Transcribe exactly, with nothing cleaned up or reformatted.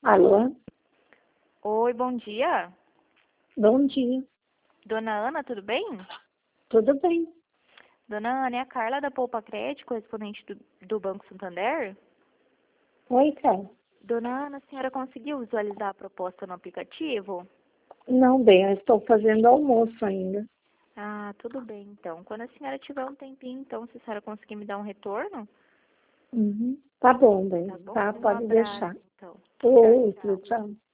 Alô? Oi, bom dia. Bom dia. Dona Ana, tudo bem? Tudo bem? Dona Ana, é a Carla da Poupa Crédito, correspondente do, do Banco Santander? Oi, Carla. Dona Ana, a senhora conseguiu visualizar a proposta no aplicativo? Não, bem, eu estou fazendo almoço ainda. Ah, tudo bem, então. Quando a senhora tiver um tempinho, então, se a senhora conseguir me dar um retorno, Uhum. Tá bom, bem. tá bom? Tá, Um pode abraço, deixar. então. Tchau, Outro, tchau. tchau.